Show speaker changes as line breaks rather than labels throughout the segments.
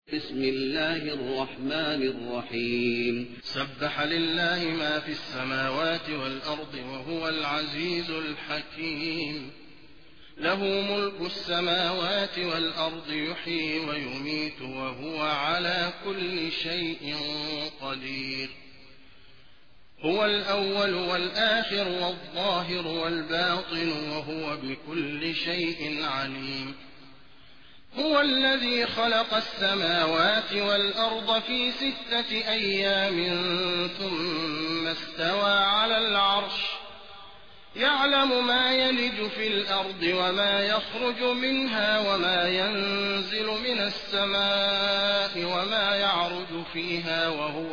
بسم الله الرحمن الرحيم.
سبح لله ما في السماوات والأرض وهو العزيز الحكيم. له ملك السماوات والأرض يحيي ويميت وهو على كل شيء قدير. هو الأول والآخر والظاهر والباطن وهو بكل شيء عليم. هو الذي خلق السماوات والأرض في 6 أيام ثم استوى على العرش يعلم ما يلج في الأرض وما يخرج منها وما ينزل من السماء وما يعرج فيها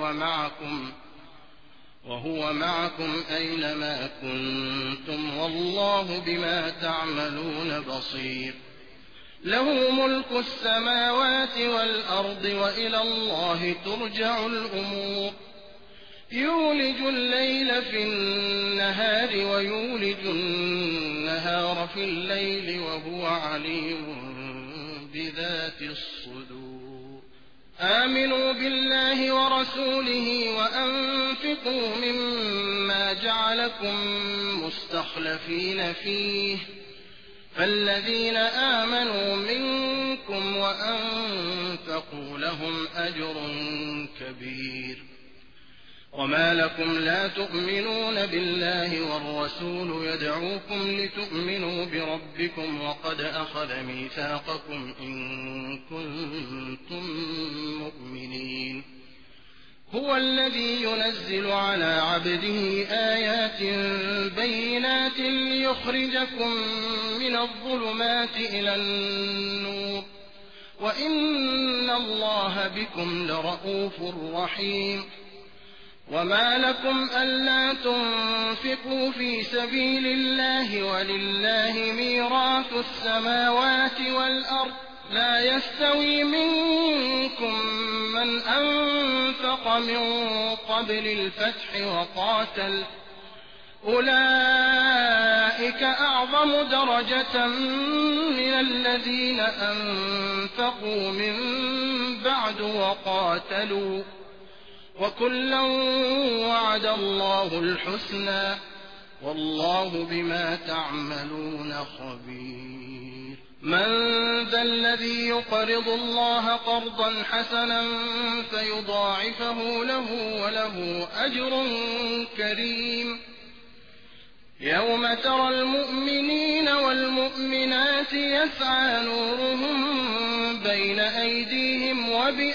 وهو معكم أينما كنتم والله بما تعملون بصير. له ملك السماوات والأرض وإلى الله ترجع الأمور. يولج الليل في النهار ويولج النهار في الليل وهو عليم بذات الصدور. آمنوا بالله ورسوله وأنفقوا مما جعلكم مستخلفين فيه فالذين آمنوا منكم وأنفقوا لهم أجر كبير. وما لكم لا تؤمنون بالله والرسول يدعوكم لتؤمنوا بربكم وقد أخذ ميثاقكم إن كنتم مؤمنين. هو الذي ينزل على عبده آيات بينات ليخرجكم من الظلمات إلى النور وإن الله بكم لرءوف رحيم. وما لكم ألا تنفقوا في سبيل الله ولله ميراث السماوات والأرض لا يستوي منكم من أنفق من قبل الفتح وقاتل أولئك أعظم درجة من الذين أنفقوا من بعد وقاتلوا وكلا وعد الله الحسنى والله بما تعملون خبير. من ذا الذي يقرض الله قرضا حسنا فيضاعفه له وله أجر كريم. يوم ترى المؤمنين والمؤمنات يسعى نورهم بين أيديهم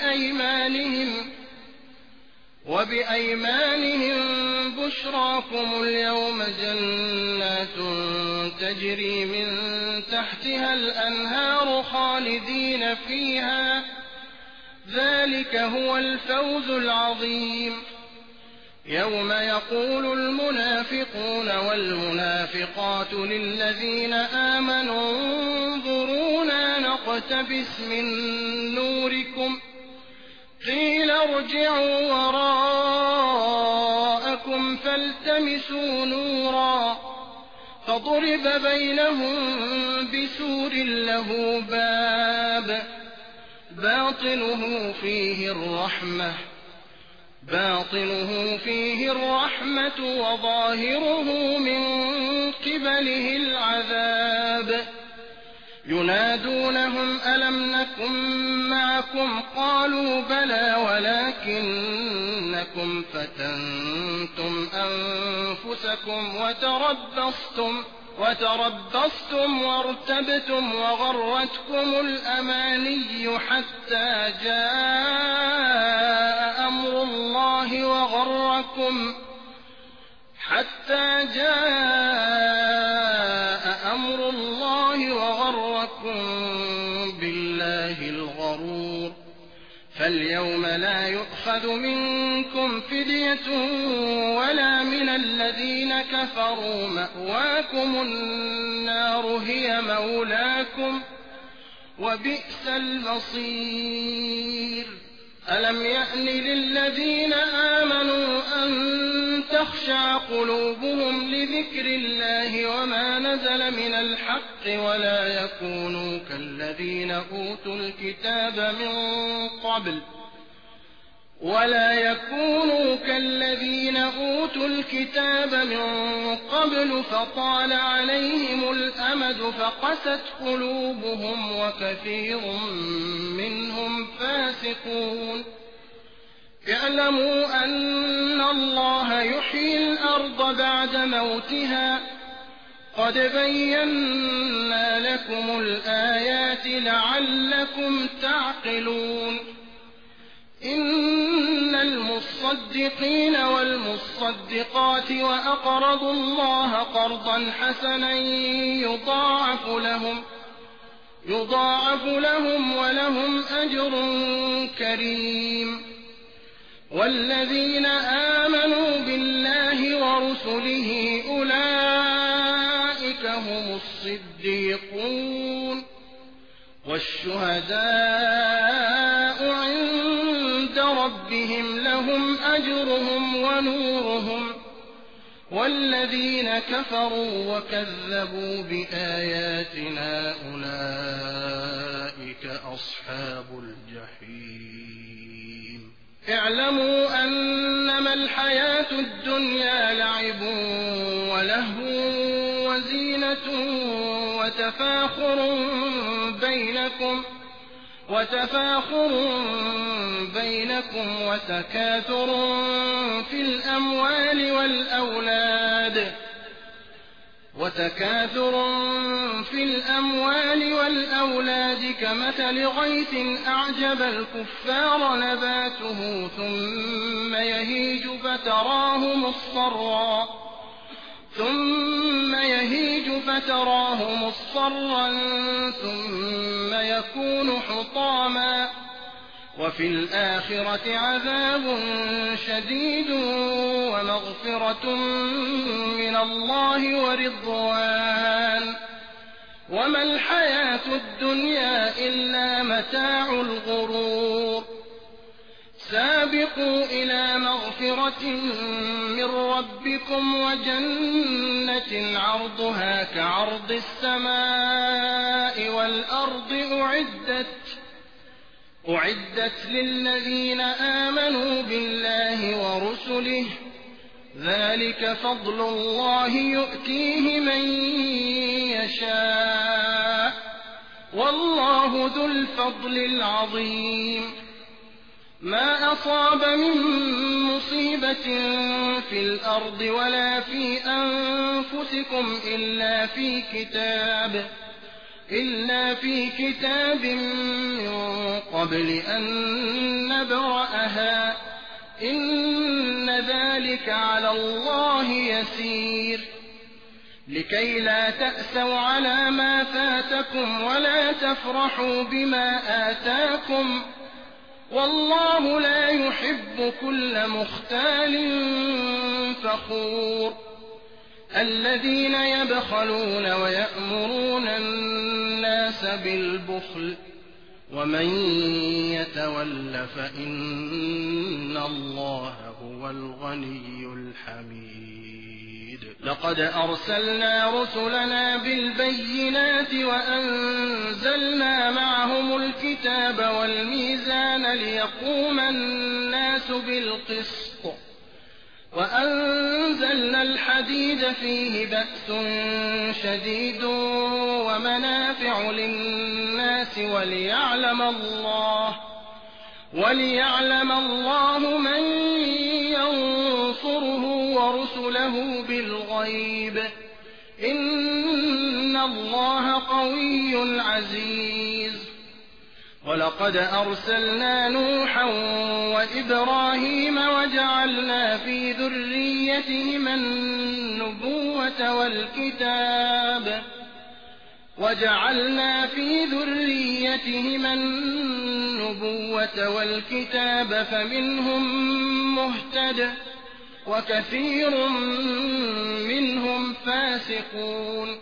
وبأيمانهم بشراكم اليوم جنات تجري من تحتها الأنهار خالدين فيها ذلك هو الفوز العظيم. يوم يقول المنافقون والمنافقات للذين آمنوا انظرونا نقتبس من نوركم قيل ارجعوا وراءكم فالتمسوا نورا فضرب بينهم بسور له باب باطنه فيه الرحمة وظاهره من قبله العذاب. ينادونهم ألم نكن معكم قالوا بلى ولكنكم فتنتم أنفسكم وتربصتم وارتبتم وغرتكم الأماني حتى جاء أمر الله وغركم بالله الغرور. فاليوم لا يؤخذ منكم فدية ولا من الذين كفروا مأواكم النار هي مولاكم وبئس المصير. ألم يأن للذين آمنوا أن تخشع قلوبهم لذكر الله وما نزل من الحق ولا يكونوا كالذين أوتوا الكتاب من قبل ولا يكونوا كالذين أوتوا الكتاب من قبل فطال عليهم الأمد فقست قلوبهم وكثير منهم فاسقون اعلموا أن الله يحيي الأرض بعد موتها قد بينا لكم الآيات لعلكم تعقلون إن المصدقين والمصدقات وأقرضوا الله قرضا حسنا يضاعف لهم ولهم أجر كريم والذين آمنوا بالله ورسله أولئك هم الصديقون والشهداء عند ربهم لهم أجرهم ونورهم والذين كفروا وكذبوا بآياتنا أولئك أصحاب الجحيم اعلموا أنما الحياة الدنيا لعب ولهو وزينة وتفاخر بينكم وتكاثر في الأموال والأولاد كمثل غيث أعجب الكفار نباته ثم يهيج فتراه مصفرا ثم يكون حطاما وفي الآخرة عذاب شديد ومغفرة من الله ورضوان وما الحياة الدنيا إلا متاع الغرور سابقوا إلى مغفرة من ربكم وجنة عرضها كعرض السماء والأرض أعدت للذين آمنوا بالله ورسله ذلك فضل الله يؤتيه من يشاء والله ذو الفضل العظيم ما أصاب من مصيبة في الأرض ولا في أنفسكم إلا في كتاب من قبل أن نبرأها إن ذلك على الله يسير لكي لا تأسوا على ما فاتكم ولا تفرحوا بما آتاكم والله لا يحب كل مختال فخور الذين يبخلون ويأمرون الناس بالبخل ومن يتول فإن الله هو الغني الحميد لقد أرسلنا رسلنا بالبينات وأنزلنا معهم الكتاب والميزان ليقوم الناس بالقسط وأنزلنا الحديد فيه بأس شديد ومنافع للناس وليعلم الله من ينصره ورسله بالغيب إن الله قوي عزيز ولقد أرسلنا نوحا وإبراهيم وجعلنا في ذريتهما النبوة والكتاب فمنهم مهتد وكثير منهم فاسقون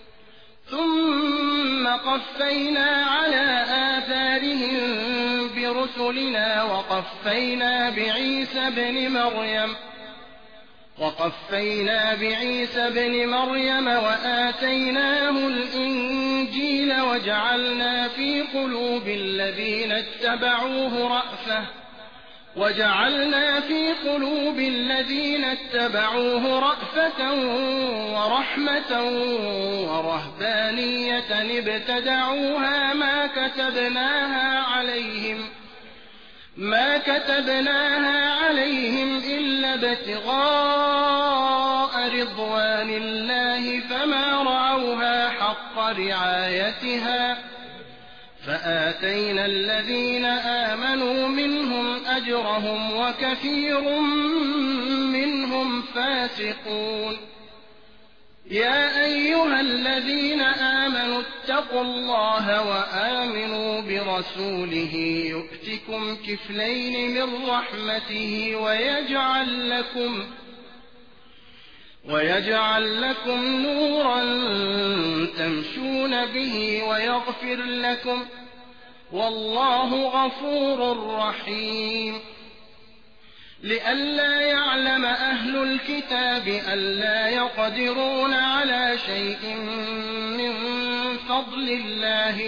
ثم قفينا على آثارهم برسلنا وقفينا بعيسى ابن مريم وقفينا بعيسى ابن مريم وآتيناه الإنجيل وجعلنا في قلوب الذين اتبعوه رأفة ورحمة ورهبانية ابتدعوها ما كتبناها عليهم إلا ابتغاء رضوان الله فما رعوها حق رعايتها فآتينا الذين آمنوا منهم أجرهم وكثير منهم فاسقون. يا أيها الذين آمنوا اتقوا الله وآمنوا برسوله يؤتكم كفلين من رحمته ويجعل لكم نورا تمشون به ويغفر لكم والله غفور رحيم. لئلا يعلم أهل الكتاب ألا يقدرون على شيء من فضل الله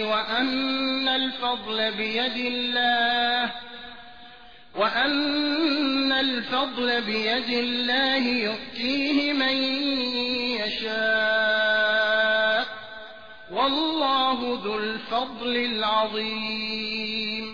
وأن الفضل بيد الله يؤتيه من يشاء والله ذو الفضل العظيم.